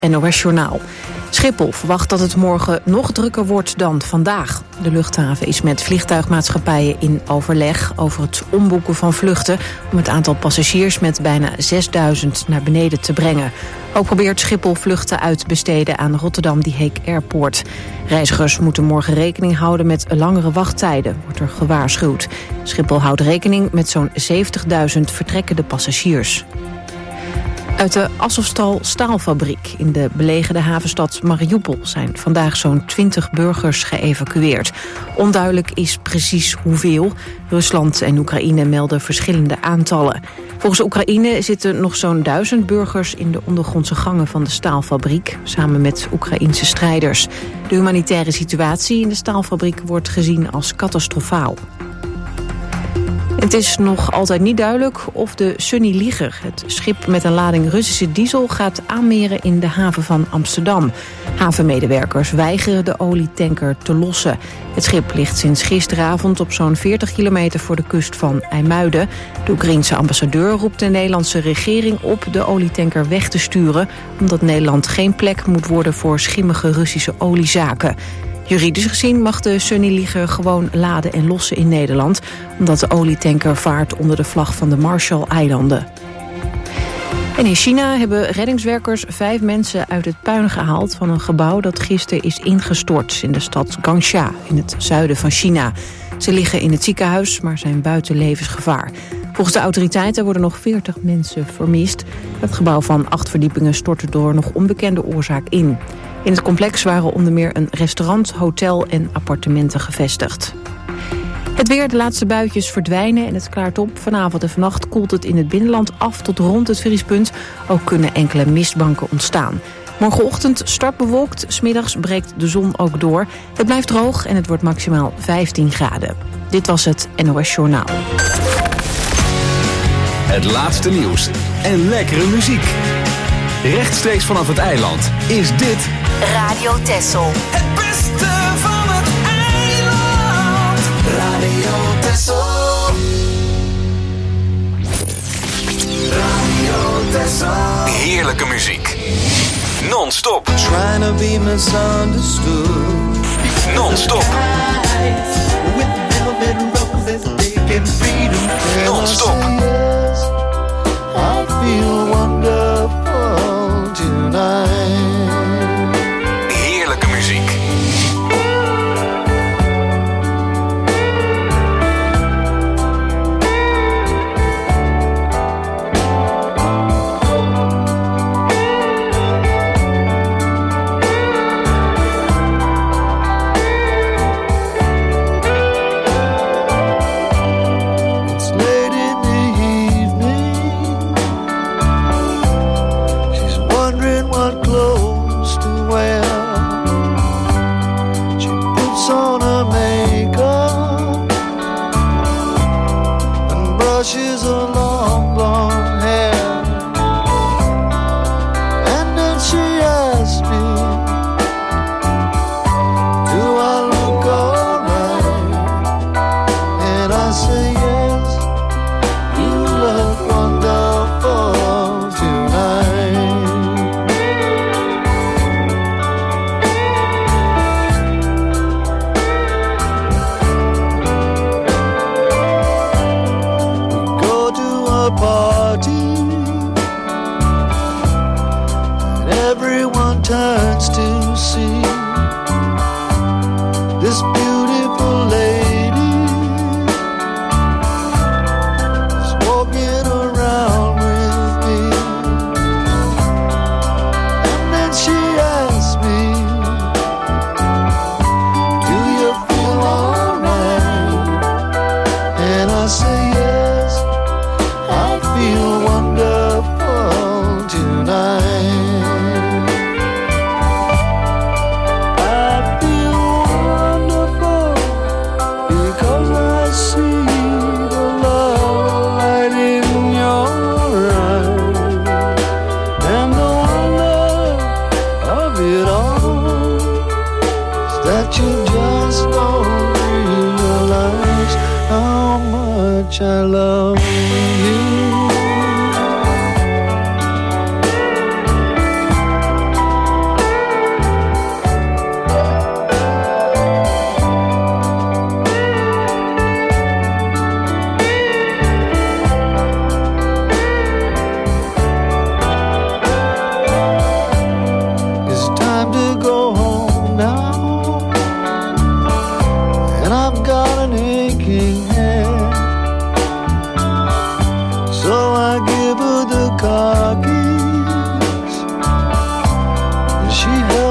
NOS Journaal. Schiphol verwacht dat het morgen nog drukker wordt dan vandaag. De luchthaven is met vliegtuigmaatschappijen in overleg over het omboeken van vluchten om het aantal passagiers met bijna 6000 naar beneden te brengen. Ook probeert Schiphol vluchten uit te besteden aan Rotterdam Die Hague Airport. Reizigers moeten morgen rekening houden met langere wachttijden, wordt er gewaarschuwd. Schiphol houdt rekening met zo'n 70.000 vertrekkende passagiers. Uit de Azovstal staalfabriek in de belegerde havenstad Mariupol zijn vandaag zo'n 20 burgers geëvacueerd. Onduidelijk is precies hoeveel. Rusland en Oekraïne melden verschillende aantallen. Volgens Oekraïne zitten nog zo'n 1000 burgers in de ondergrondse gangen van de staalfabriek, samen met Oekraïense strijders. De humanitaire situatie in de staalfabriek wordt gezien als catastrofaal. Het is nog altijd niet duidelijk of de Sunny Liger, het schip met een lading Russische diesel, gaat aanmeren in de haven van Amsterdam. Havenmedewerkers weigeren de olietanker te lossen. Het schip ligt sinds gisteravond op zo'n 40 kilometer voor de kust van IJmuiden. De Oekraïense ambassadeur roept de Nederlandse regering op de olietanker weg te sturen, omdat Nederland geen plek moet worden voor schimmige Russische oliezaken. Juridisch gezien mag de Sunny Liger gewoon laden en lossen in Nederland, omdat de olietanker vaart onder de vlag van de Marshall-eilanden. En in China hebben reddingswerkers 5 mensen uit het puin gehaald van een gebouw dat gisteren is ingestort in de stad Gangsha in het zuiden van China. Ze liggen in het ziekenhuis, maar zijn buiten levensgevaar. Volgens de autoriteiten worden nog 40 mensen vermist. Het gebouw van 8 verdiepingen stortte door nog onbekende oorzaak in. In het complex waren onder meer een restaurant, hotel en appartementen gevestigd. Het weer, de laatste buitjes verdwijnen en het klaart op. Vanavond en vannacht koelt het in het binnenland af tot rond het vriespunt. Ook kunnen enkele mistbanken ontstaan. Morgenochtend start bewolkt, 's middags breekt de zon ook door. Het blijft droog en het wordt maximaal 15 graden. Dit was het NOS Journaal. Het laatste nieuws en lekkere muziek. Rechtstreeks vanaf het eiland is dit Radio Texel. Het beste van het eiland. Radio Texel. Radio Texel. heerlijke muziek. Non-stop. Trying to be misunderstood. Non-stop. With velvet roses taking freedom. Non-stop. I feel wonderful tonight. Heerlijke muziek.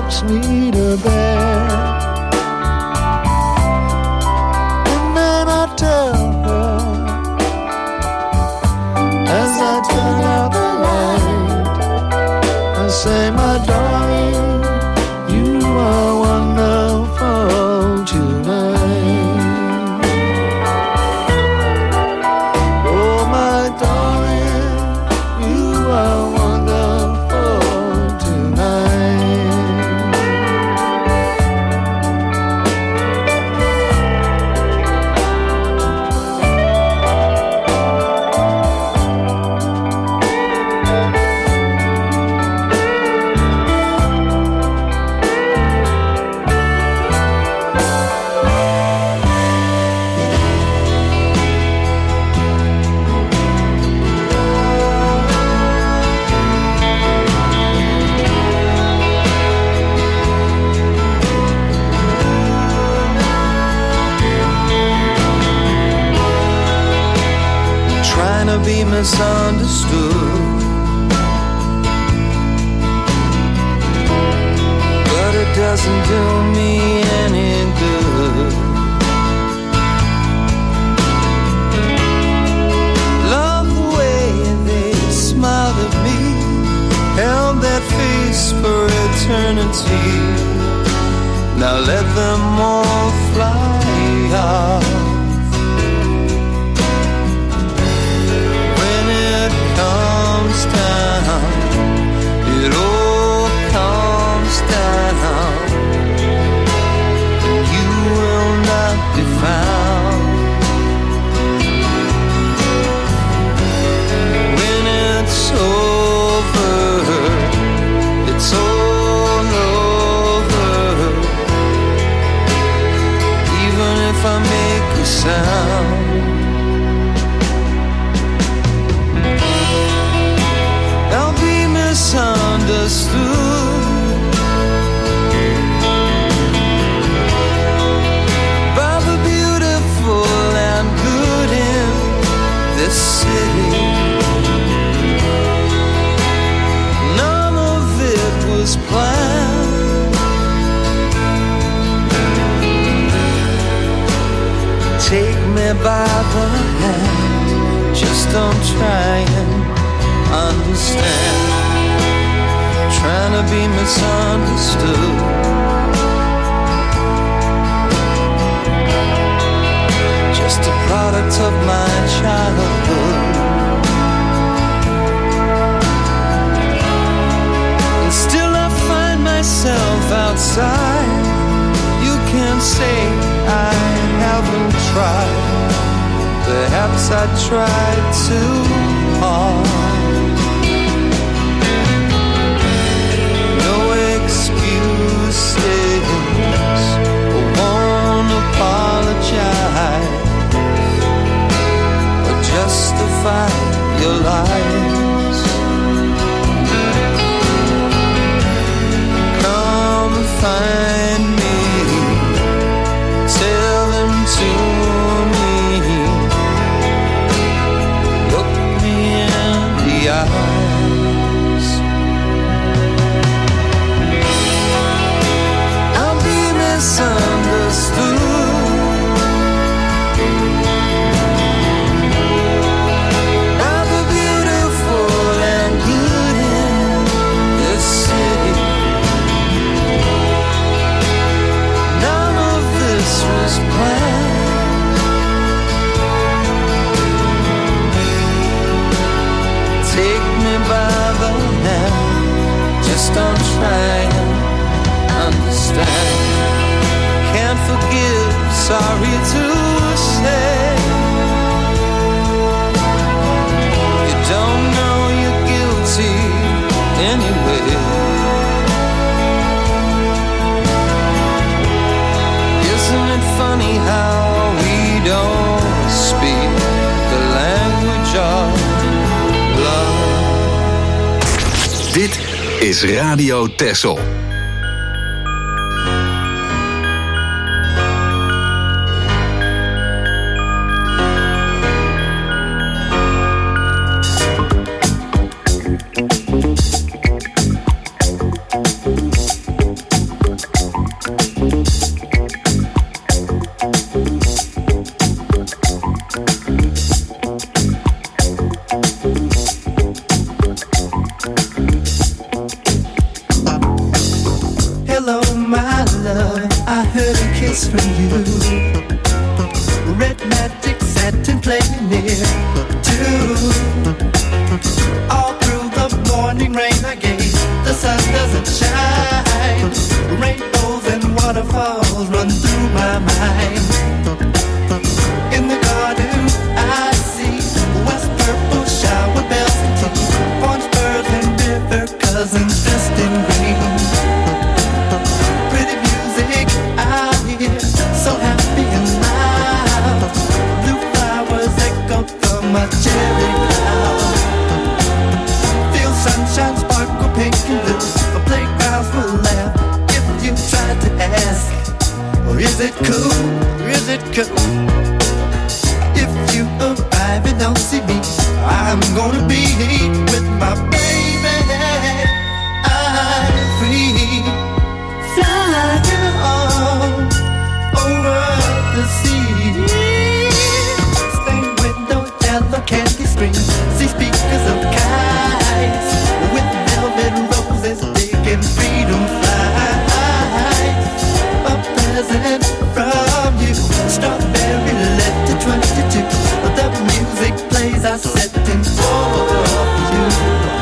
asks me to bear. And then I tell her, as I turn out the light, I say, my darling, you are wonderful tonight. Oh, my darling, you are wonderful tonight. Trying to be misunderstood, but it doesn't do me any good. Love the way they smiled at me, held that face for eternity. Now let them all fly off. Comes down, it all comes down, and you will not be found. When it's over, it's all over, even if I make a sound. Misunderstood by the beautiful and good in this city. None of it was planned. Take me by the hand, just don't try and understand. Trying to be misunderstood, just a product of my childhood. And still I find myself outside. You can say I haven't tried, perhaps I tried too hard. Excuses, I won't apologize or justify your lies. Come and find me, tell them to me, look me in the eye. Misunderstood by the beautiful and good in this city. None of this was planned. Take me by the hand, just don't try and understand. Can't forgive, sorry to say. You don't know you're guilty anyway. Isn't it funny how we don't speak the language of love? Dit is Radio Texel. Hello, my love, I heard a kiss from you. Red magic satin playing near too. All through the morning rain I gave, the sun doesn't shine. Rainbows and waterfalls run through my mind. In the garden I see west purple shower bells and tea, orange birds and river cousins dressed in green. Pretty music I hear, so happy and loud. Blue flowers echo from my cherry cloud. Feel sunshine sparkle pink and blue. A playgrounds will laugh if you try to ask, or is it cool? Is it cool? If you arrive and don't see me, I'm gonna be with my baby. I'm free, flying on over the sea. Stained window, yellow candy screen, see speakers of kites with velvet roses, taking freedom flights. A present from you, strawberry letter 22. The music plays, I set in for you.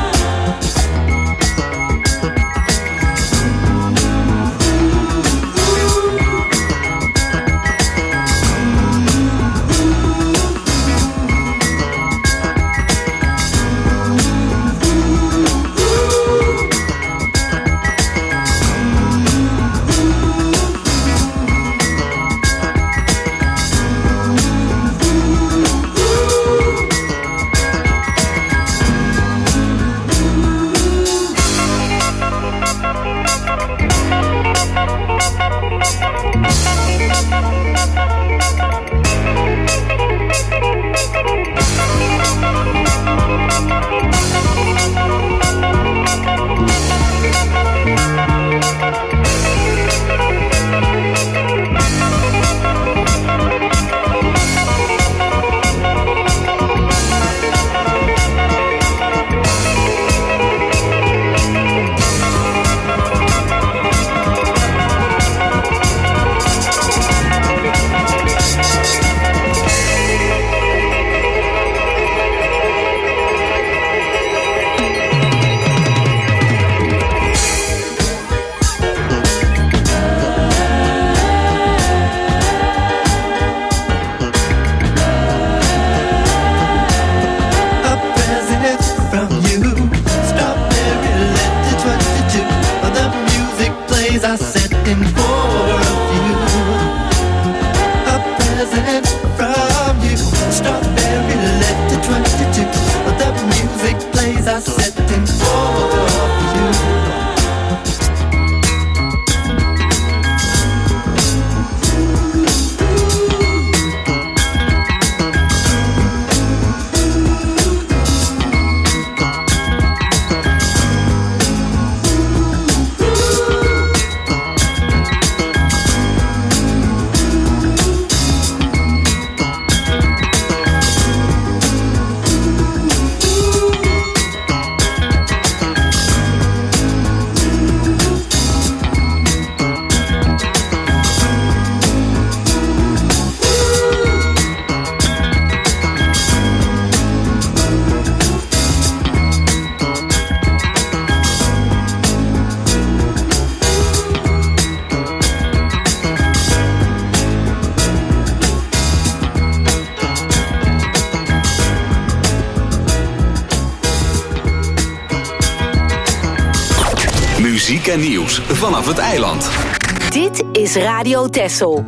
Muziek en nieuws vanaf het eiland. Dit is Radio Texel.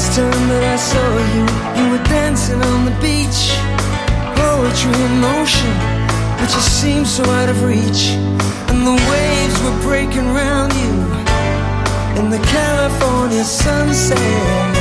Last time that I saw you, you were dancing on the beach. Poetry in motion, but you seemed so out of reach. And the waves were breaking round you in the California sunset.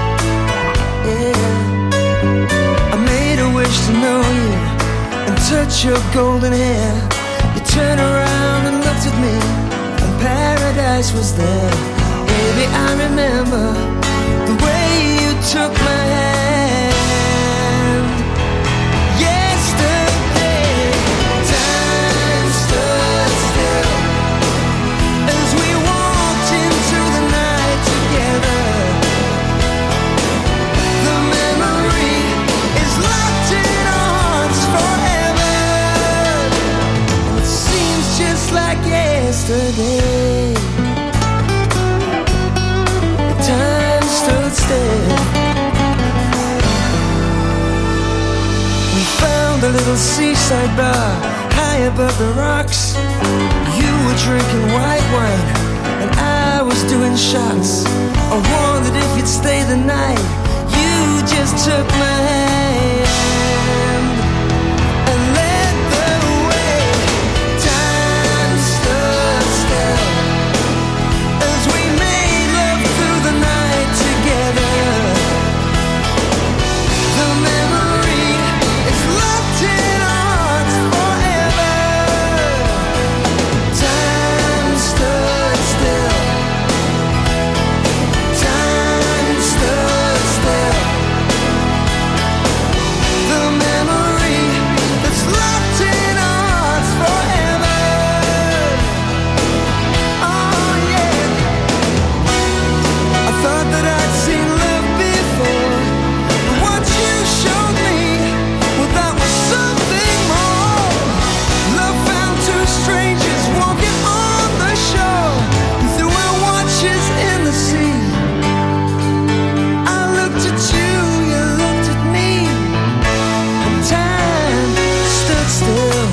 Yeah, I made a wish to know you and touch your golden hair. You turned around and looked at me, and paradise was there. Baby, I remember the way you took my hand. Yesterday, time stood still as we walked into the night together. The memory is locked in our hearts forever. It seems just like yesterday. Time stood still. We found a little seaside bar high above the rocks. You were drinking white wine and I was doing shots. I wondered if you'd stay the night. You just took my hand and led the way. Time stood still as we made love through the night together. The memory is locked in our hearts forever. Time stood still. Time stood still. The memory that's locked in our hearts forever. Oh yeah. I thought that I'd seen love before, but what you showed me, well, that was something more. Love found two strangers walking on the shore. We threw our watches in the sea. I looked at you, you looked at me, and time stood still.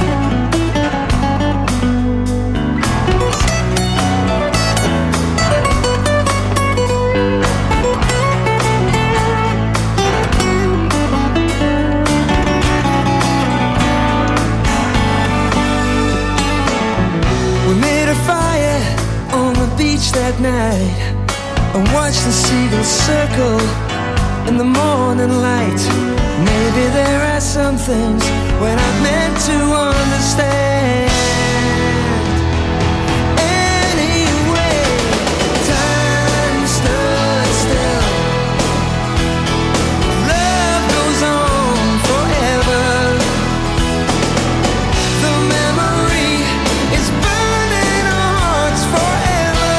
We made a fire on the beach that night and watched the seagulls circle in the morning light. Maybe there are some things we're not meant to understand. Anyway, time stood still. Love goes on forever. The memory is burning our hearts forever.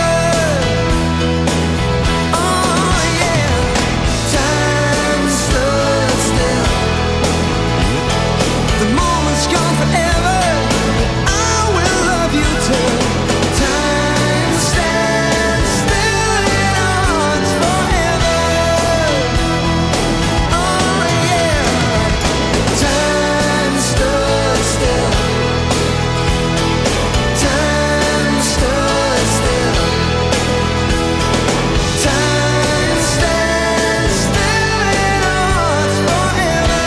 Oh yeah, time stood still. The moment's gone forever. I will love you till time stands still in our hearts forever. Oh yeah, time stood still. Time stood still. Time stands still in our hearts forever.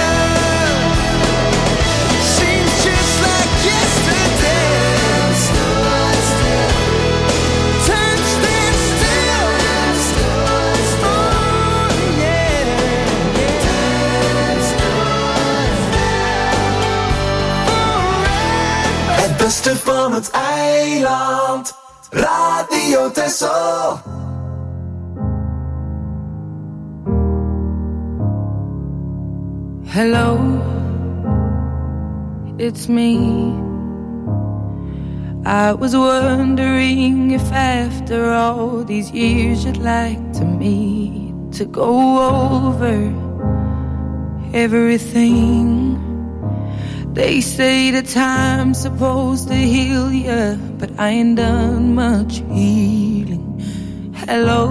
Seems just like yesterday. Time stood still. Time stands still. Time stood still. Oh yeah. Time stood still. Het beste van het eiland, Radio Texel. Hello, it's me. I was wondering if after all these years you'd like to meet to go over everything. They say the time's supposed to heal ya, but I ain't done much healing. Hello,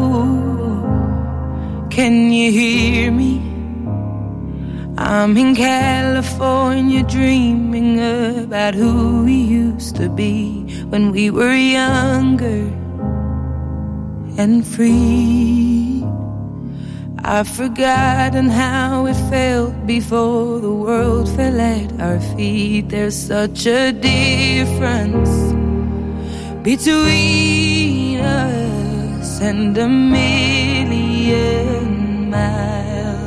can you hear me? I'm in California dreaming about who we used to be when we were younger and free. I've forgotten how it felt before the world fell at our feet. There's such a difference between us and a million miles.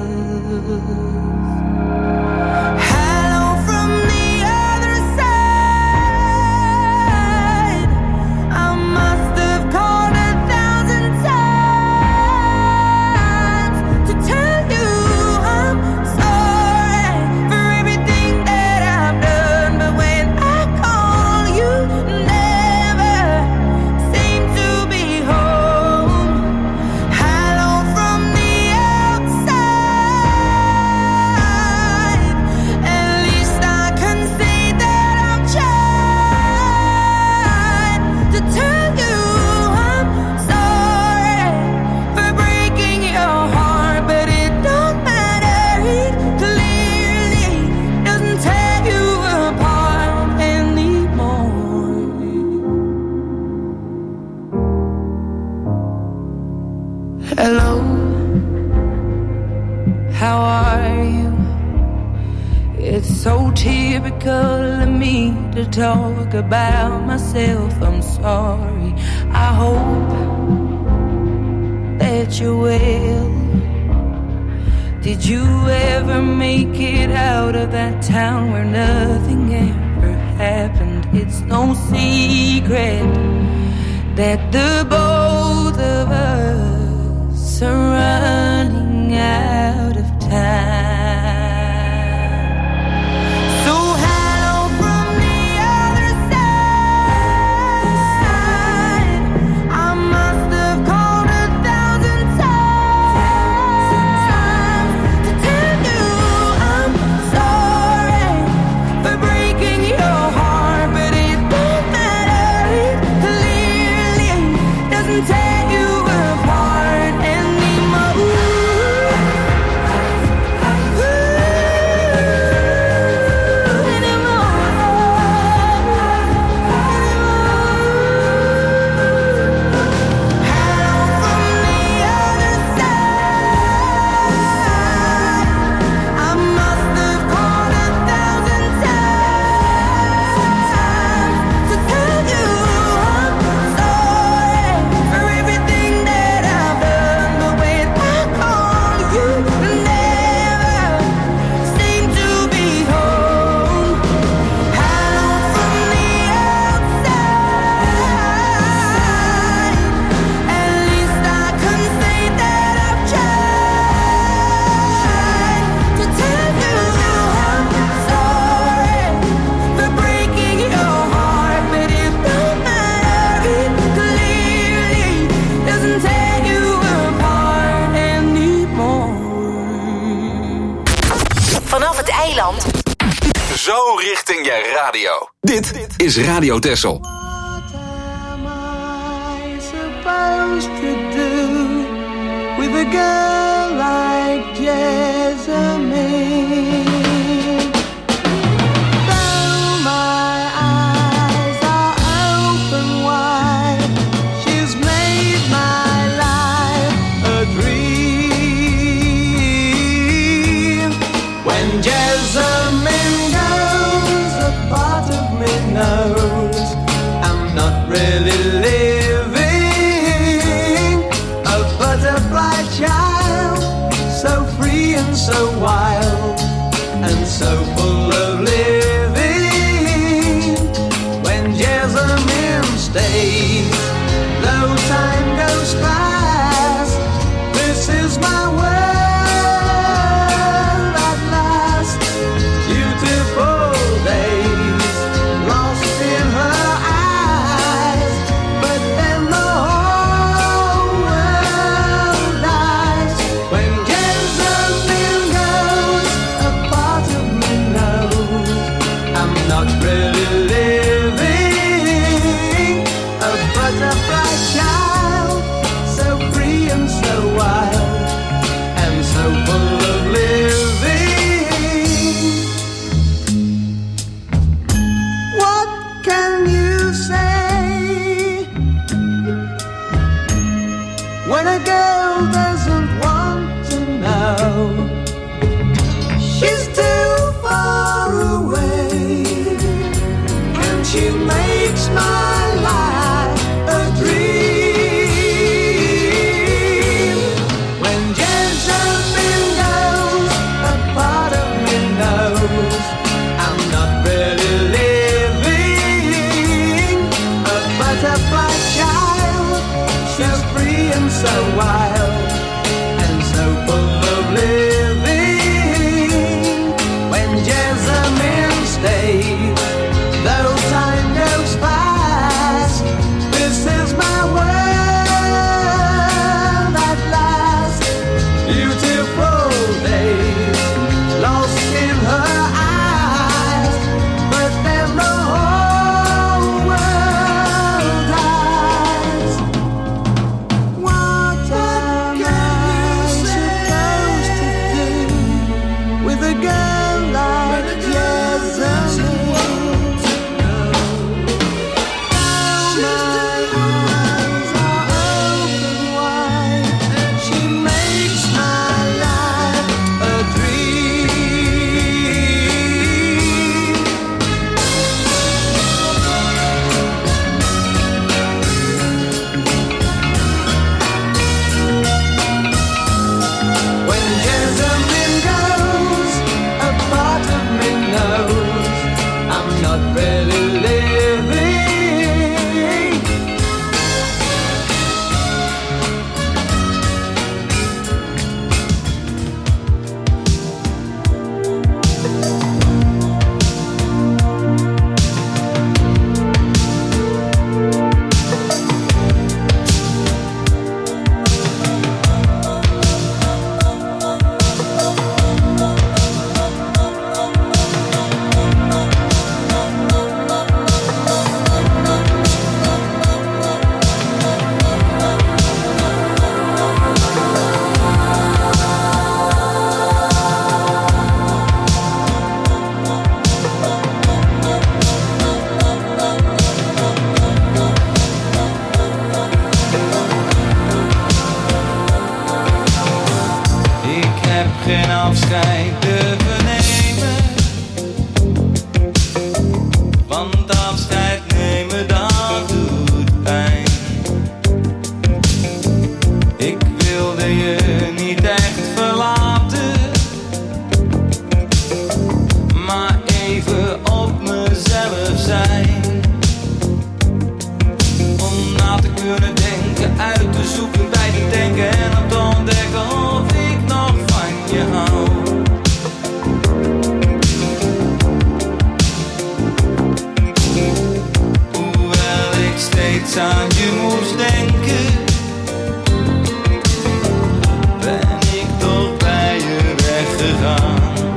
Hello, how are you? It's so typical of me to talk about myself. I'm sorry. I hope that you're well. Did you ever make it out of that town where nothing ever happened? It's no secret that the both of us are running out of time. So hello from the other side. I must have called 1,000 times to tell you I'm sorry for breaking your heart, but it don't matter. It clearly doesn't tear you apart anymore. Vanaf het eiland. Zo richting je radio. Dit is Radio Texel. What am I supposed to do with a girl like Jessamine? Though my eyes are open wide, she's made my life a dream. When Jessamine goes, a part of me knows I'm not really living. A butterfly child, so free and so wild, and so full of living. When Jessamine stays, though time goes fast, this is my world at last. Beautiful days lost in her eyes, but then the whole world dies. When Jessamine goes, a part of me geen afscheid durven nemen. Want afscheid nemen, dat doet pijn. Ik wilde je niet echt verlaten, maar even op mezelf zijn. Om na te kunnen denken, uit te zoeken, bij te denken en op te ontdekken of ik nog van je hou. Hoewel ik steeds aan je moest denken, ben ik toch bij je weggegaan.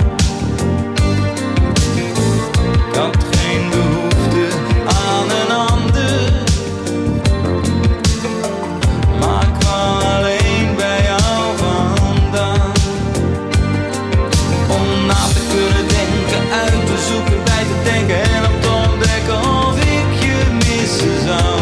Ik had geen behoefte aan een ander, maar ik kwam alleen bij jou vandaan. Om na te kunnen denken, uit te zoeken, bij te denken en om te ontdekken of ik je missen zou.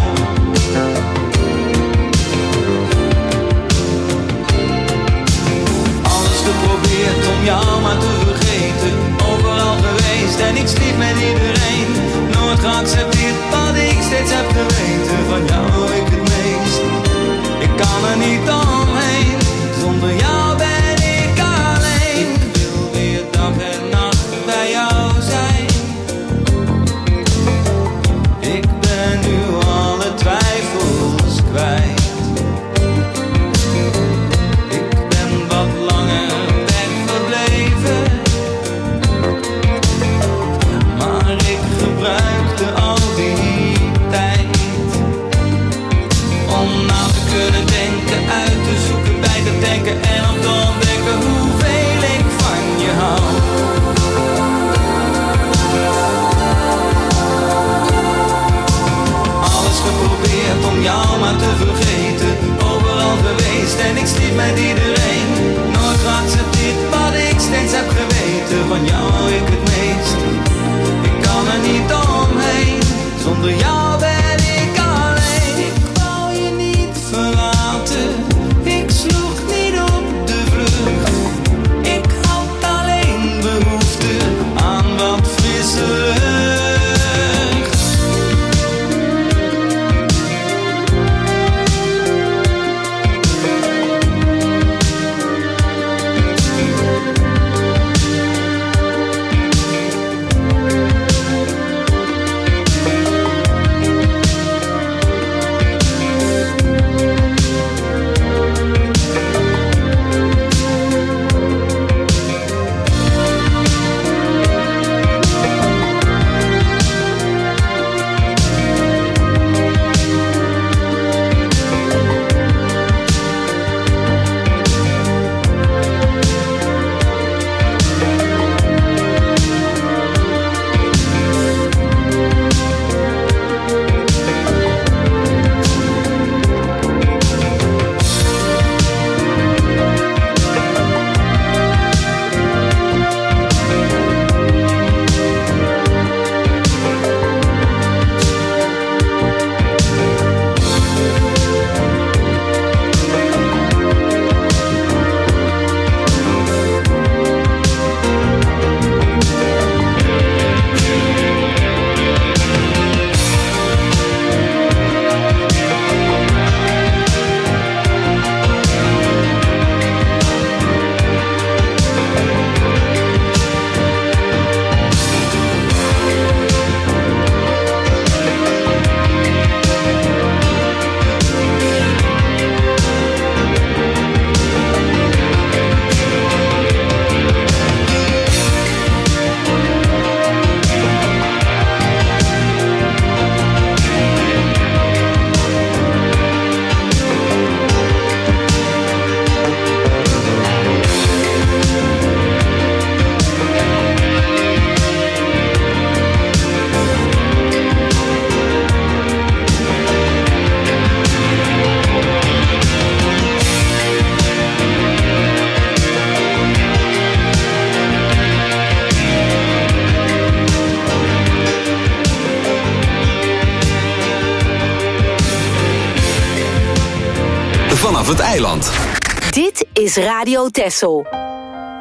Alles geprobeerd om jou maar te vergeten, overal geweest en ik sliep met iedereen. Nooit geaccepteerd wat ik steeds heb geweten, van jou hou ik het meest. Ik kan er niet omheen, zonder jou ben ik alleen. Ik wil weer dag en nacht bij jou zijn. Ik ben nu alle twijfels kwijt. Ik ben wat langer weg verbleven, maar ik gebruikte al die tijd om na te kunnen denken, uit te zoeken, bij te denken en om te ontdekken hoeveel ik van je hou. Alles geprobeerd om jou maar te vergeten, overal geweest en ik sliep met iedereen. Nooit geaccepteerd wat ik steeds heb geweten, van jou hou ik het meest. Ik kan er niet omheen, zonder jou ben ik alleen. Ik wou je niet verlaten, ik sloeg niet op de vlucht. Ik had alleen behoefte aan wat frisse lucht. Vanaf het eiland. Dit is Radio Texel.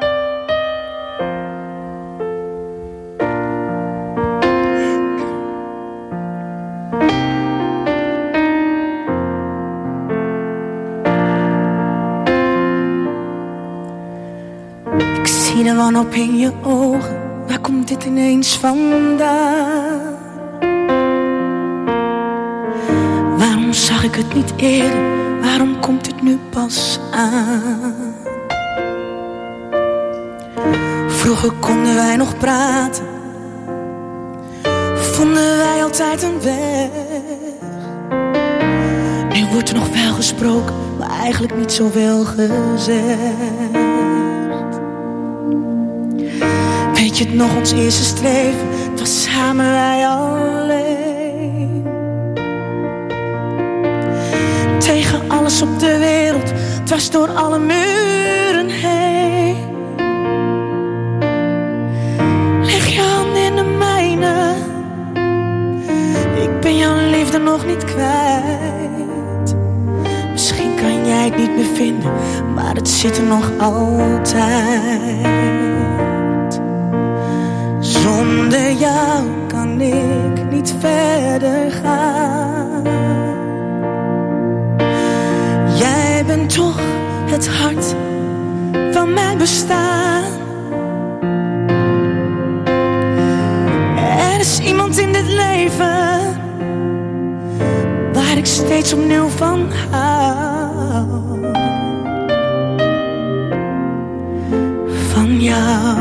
zie de wanhoop in je ogen. Waar komt dit ineens vandaan? Waarom zag ik het niet eerder? Waarom komt het nu pas aan? Vroeger konden wij nog praten, vonden wij altijd een weg. Nu wordt er nog wel gesproken, maar eigenlijk niet zoveel gezegd. Weet je het nog, ons eerste streven, het was samen wij alleen. Tegen alles op de wereld, dwars door alle muren heen. Leg je hand in de mijne, ik ben jouw liefde nog niet kwijt. Misschien kan jij het niet meer vinden, maar het zit er nog altijd. Zonder jou kan ik niet verder gaan. Jij bent toch het hart van mijn bestaan. Er is iemand in dit leven waar ik steeds opnieuw van hou. Van jou.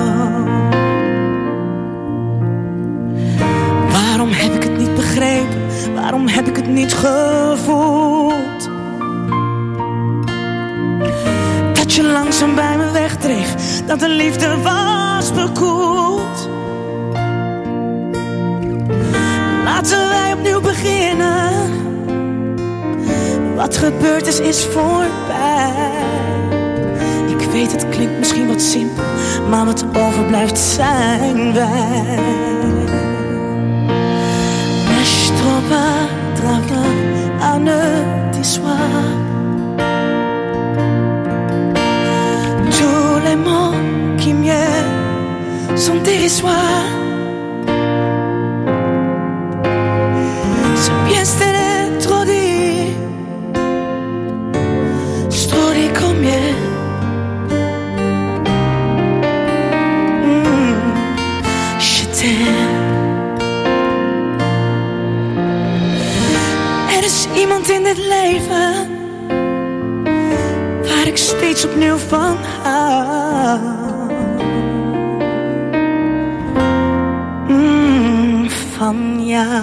Waarom heb ik het niet begrepen? Waarom heb ik het niet gevoeld? Dat je langzaam bij me wegdreef, dat de liefde was bekoeld. Laten wij opnieuw beginnen. Wat gebeurd is voorbij. Ik weet het klinkt misschien wat simpel, maar wat overblijft zijn wij. Mais je trouve travail à ne t'issoir. Tous les mots qui mieux sont dérisoires. C'est bien c'était trop dit. C'est trop dit combien. Je t'aime. Er is iemand in dit leven waar ik steeds opnieuw van hou. Van jou.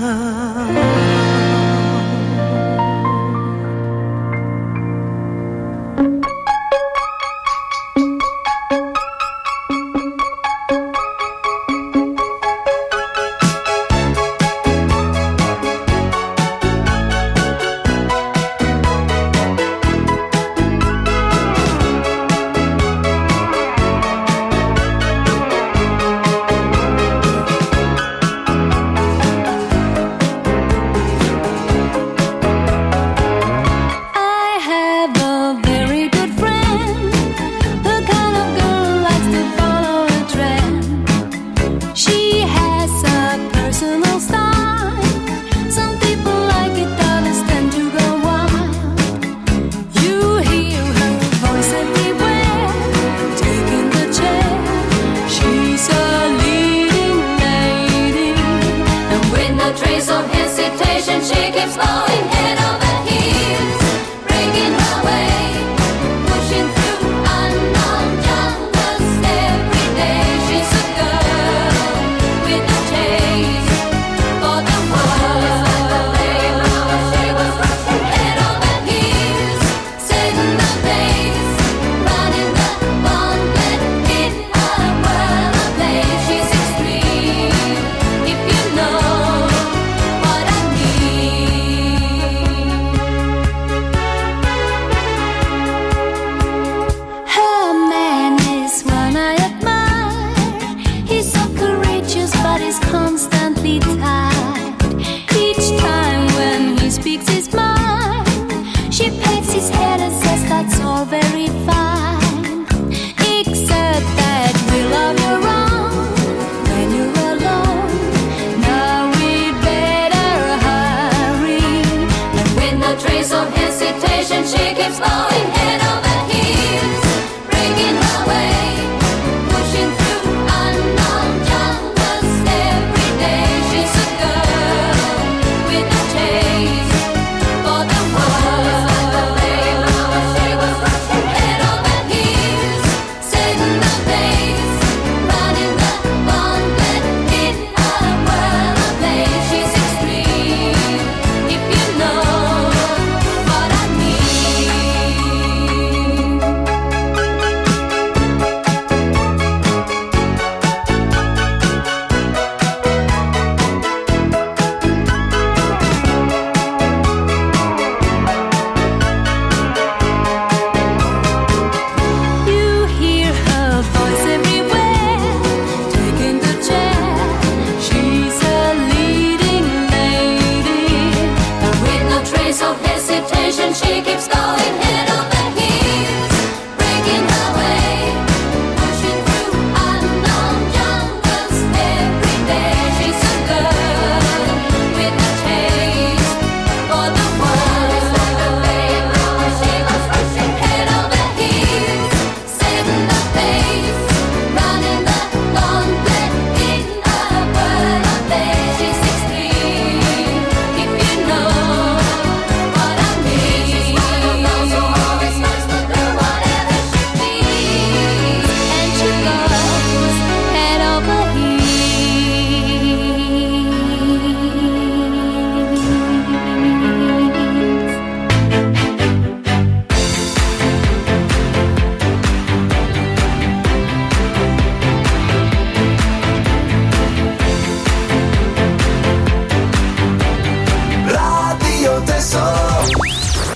She keeps going head over heels, breaking my way, pushing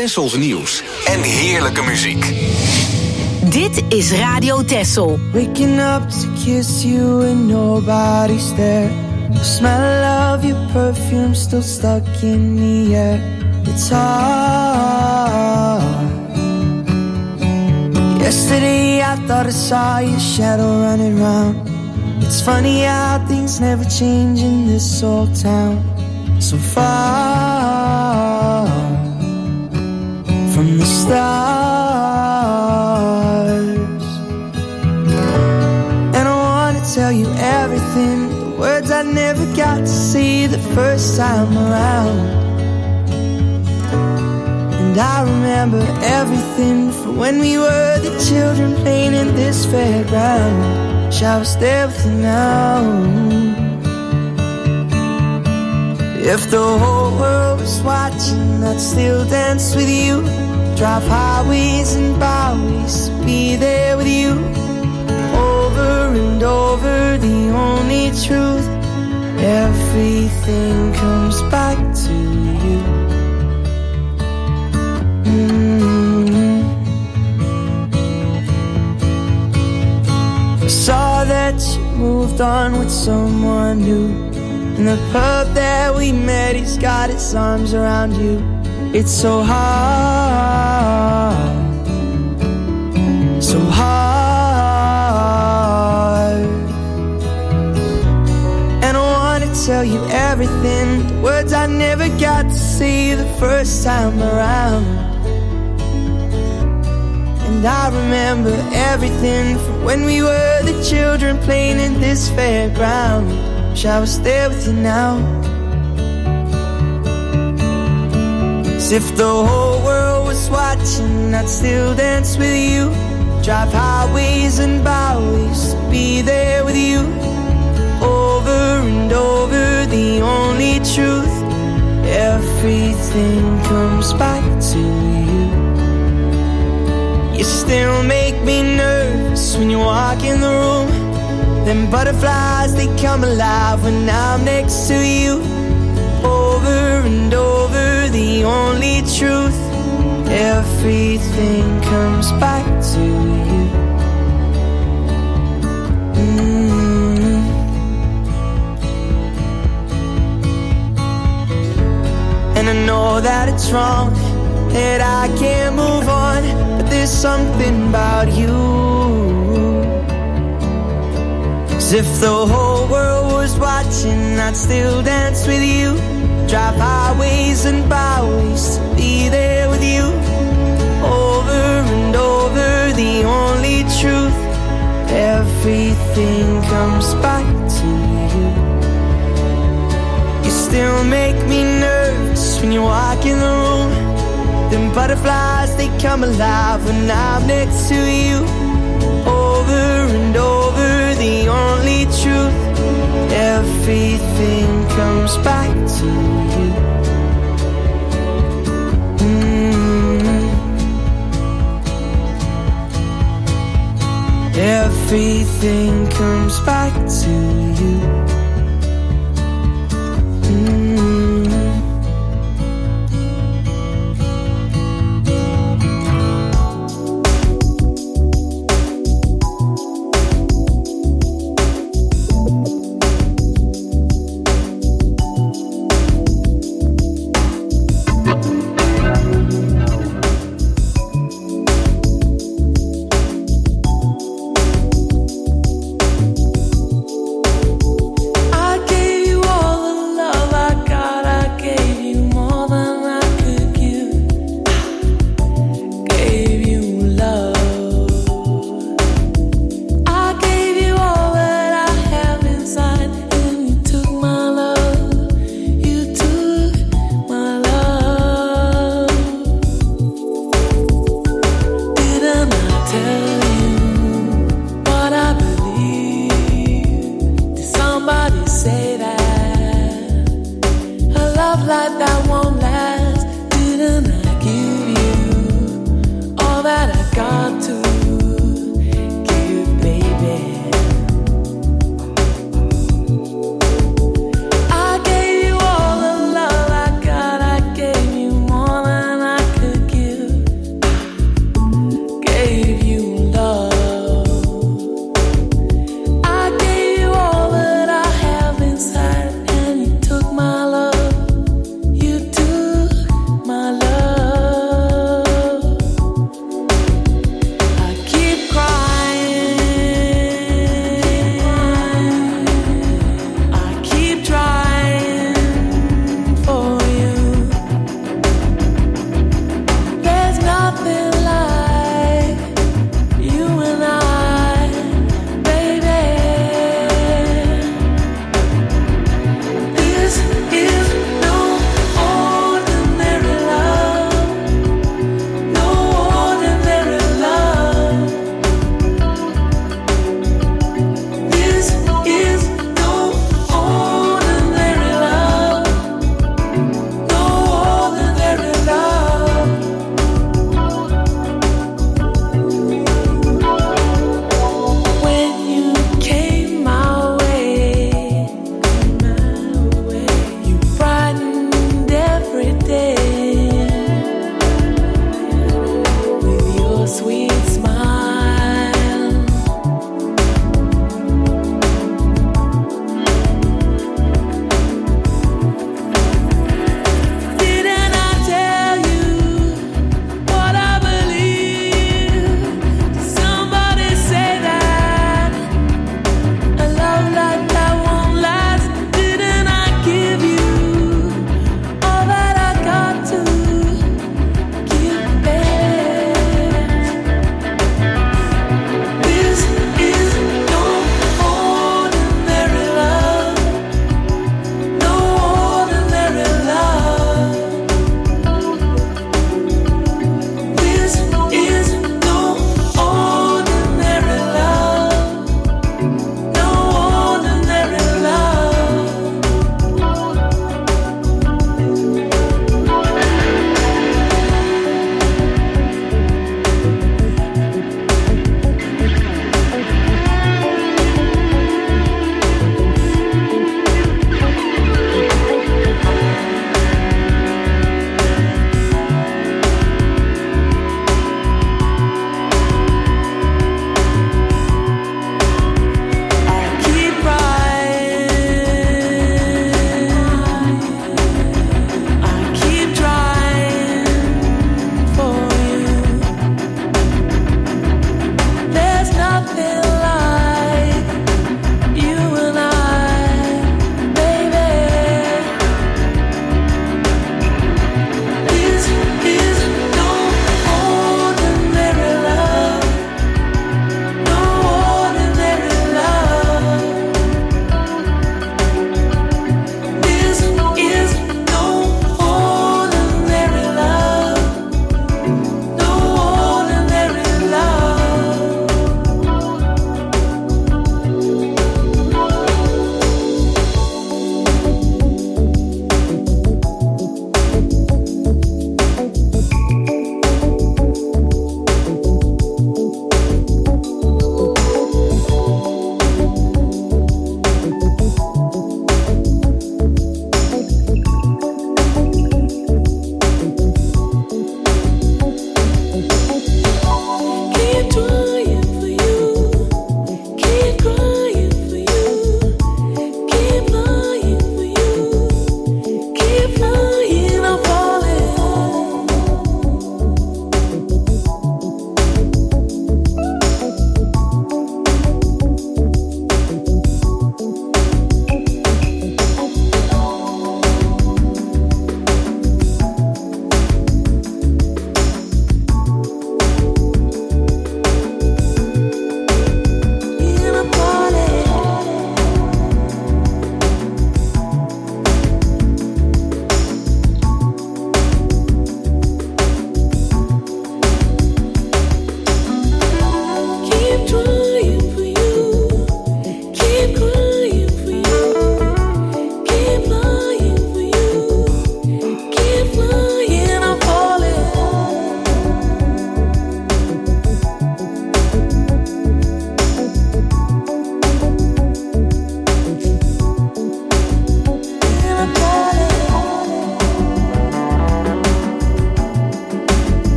Tessels nieuws en heerlijke muziek. Dit is Radio Tessel. Waking up to kiss you and nobody's there. The smell of your perfume still stuck in the air. It's hard. Yesterday I thought I saw your shadow running round. It's funny how things never change in this old town. So far from the stars. And I wanna tell you everything, the words I never got to see the first time around. And I remember everything from when we were the children playing in this fairground. Shall I stay with you now? If the whole world was watching, I'd still dance with you. Drive highways and byways, be there with you. Over and over, the only truth. Everything comes back to you. I saw that you moved on with someone new. In the pub that we met, he's got his arms around you. It's so hard, so hard. And I wanna tell you everything, the words I never got to say the first time around. And I remember everything from when we were the children playing in this fairground. Shall I stay with you now? As if the whole world was watching, I'd still dance with you. Drive highways and byways, be there with you. Over and over, the only truth. Everything comes back to you. You still make me nervous when you walk in the room. Them butterflies, they come alive when I'm next to you. Over and over, the only truth. Everything comes back to you. And I know that it's wrong, that I can't move on, but there's something about you. As if the whole world was watching, I'd still dance with you. Drive highways and byways to be there with you. Over and over, the only truth. Everything comes back to you. You still make me nervous when you walk in the room. Them butterflies, they come alive when I'm next to you. Over and over, the only truth. Everything comes back to you. Everything comes back to you.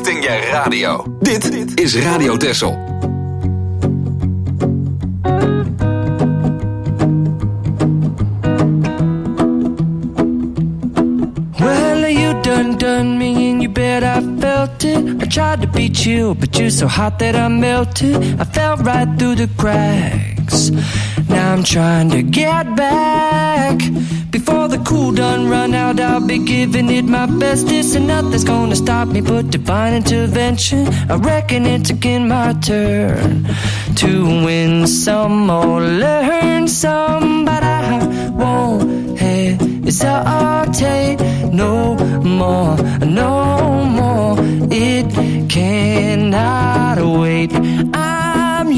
vind jij radio. Dit is Radio Texel. Done me and you bet I felt it. I tried to be chill, but you're so hot that I melted. I fell right through the cracks. Now I'm trying to get back. Before the cool done run out, I'll be giving it my best. This and nothing's gonna stop me but divine intervention. I reckon it's again my turn to win some or learn some, but I won't hesitate no more, no more. It cannot wait. I'm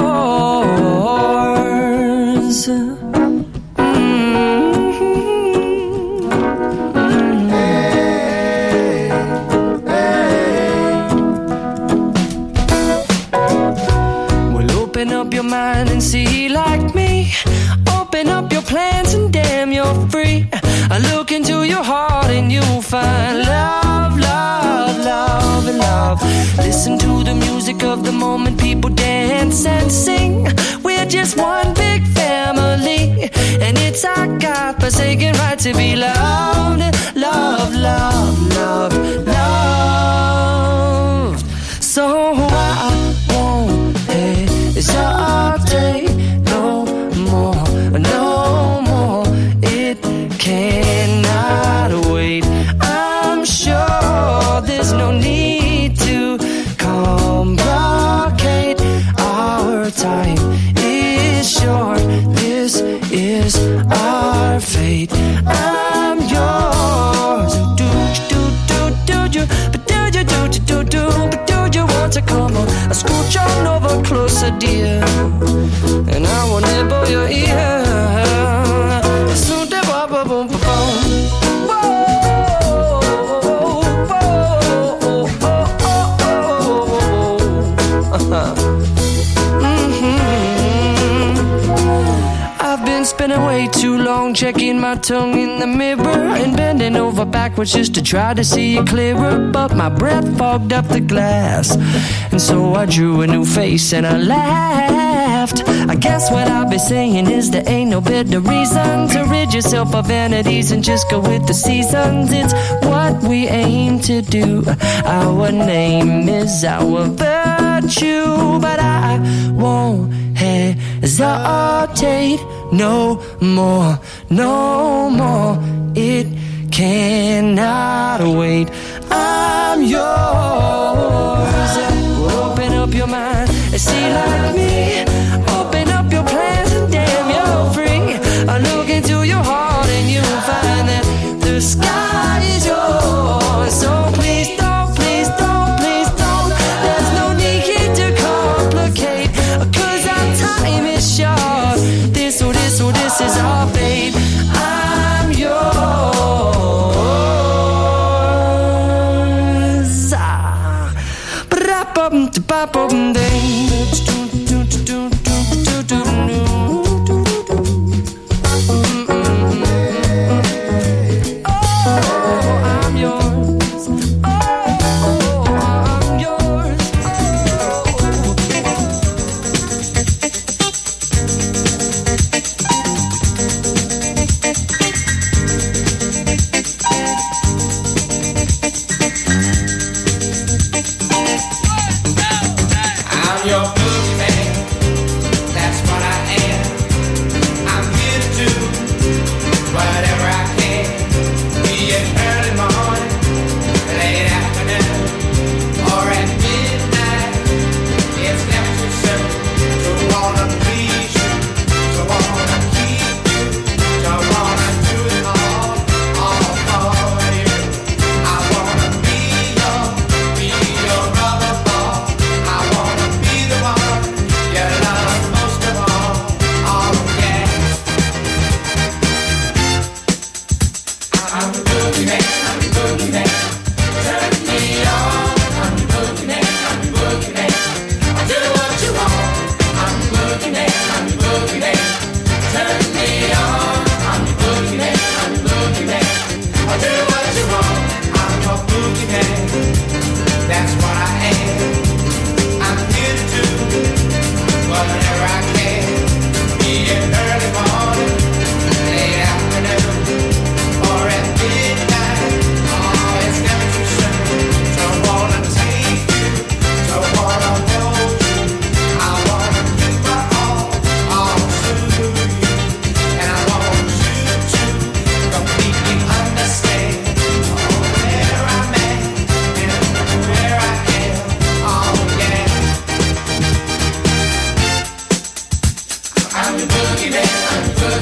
yours. Mind and see like me. Open up your plans and damn, you're free. I look into your heart and you'll find love, love, love, and love. Listen to the music of the moment, people dance and sing. We're just one big family, and it's our God-forsaken right to be loved, love, love, love, loved. So I won't hesitate no more, no more. It cannot wait. I'm sure there's no need to complicate. Our time is short. This is our fate. I'm yours. Do you, but do you, but do you want to come on? I scooch on over closer, dear, and I will nibble your ear. So da ba ba boom ba boom. I've been spending way too long checking my tongue in the mirror and bending over backwards just to try to see it clearer, but my breath fogged up the glass, and so I drew a new face and I laughed. I guess what I'll be saying is there ain't no better reason to rid yourself of vanities and just go with the seasons. It's what we aim to do. Our name is our virtue, but I won't hesitate no more, no more. It cannot wait. I'm yours. Open up your mind and see like me. Open up your plans and damn, you're free. I look into your heart and you'll find that the sky is yours. So please don't, please don't, please don't. There's no need to complicate, 'cause our time is short. This is our fate. I'm yours. I'm your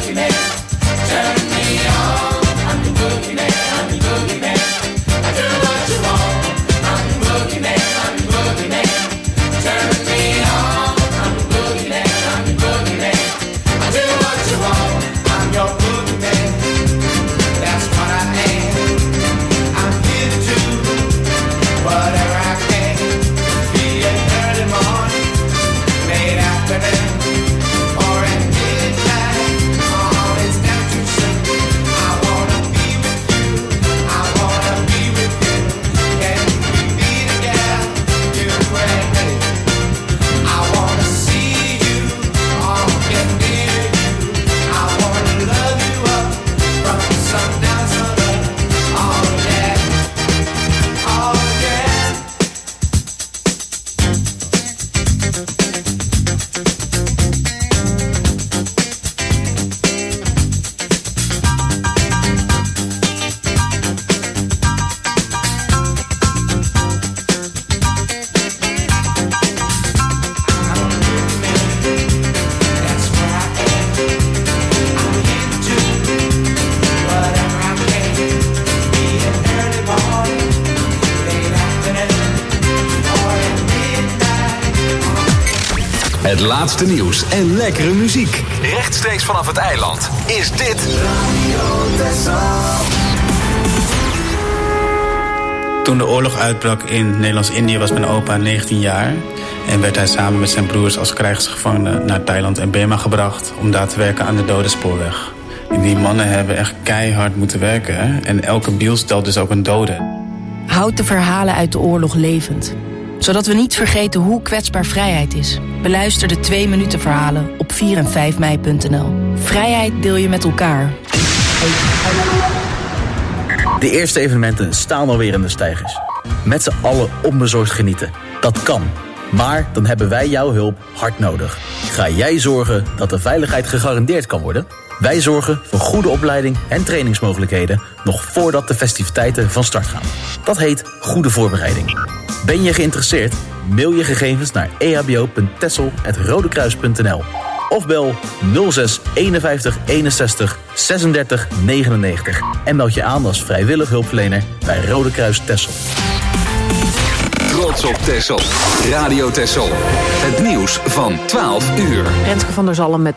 Het laatste nieuws en lekkere muziek. Rechtstreeks vanaf het eiland is dit Radio Texel. Toen de oorlog uitbrak in Nederlands-Indië was mijn opa 19 jaar. En werd hij samen met zijn broers als krijgsgevangene naar Thailand en Burma gebracht om daar te werken aan de Dodenspoorweg. En die mannen hebben echt keihard moeten werken. Hè? En elke biel stelt dus ook een dode. Houd de verhalen uit de oorlog levend. Zodat we niet vergeten hoe kwetsbaar vrijheid is. Beluister de 2-minuten verhalen op 4 en 5 mei.nl. Vrijheid deel je met elkaar. De eerste evenementen staan alweer in de steigers. Met z'n allen onbezorgd genieten. Dat kan. Maar dan hebben wij jouw hulp hard nodig. Ga jij zorgen dat de veiligheid gegarandeerd kan worden? Wij zorgen voor goede opleiding en trainingsmogelijkheden nog voordat de festiviteiten van start gaan. Dat heet goede voorbereiding. Ben je geïnteresseerd? Mail je gegevens naar ehbo.texel@rodekruis.nl of bel 06 51 61 36 99 en meld je aan als vrijwillig hulpverlener bij Rode Kruis Texel. Trots op Texel. Radio Texel. Het nieuws van 12 uur. Renske van der Zalm met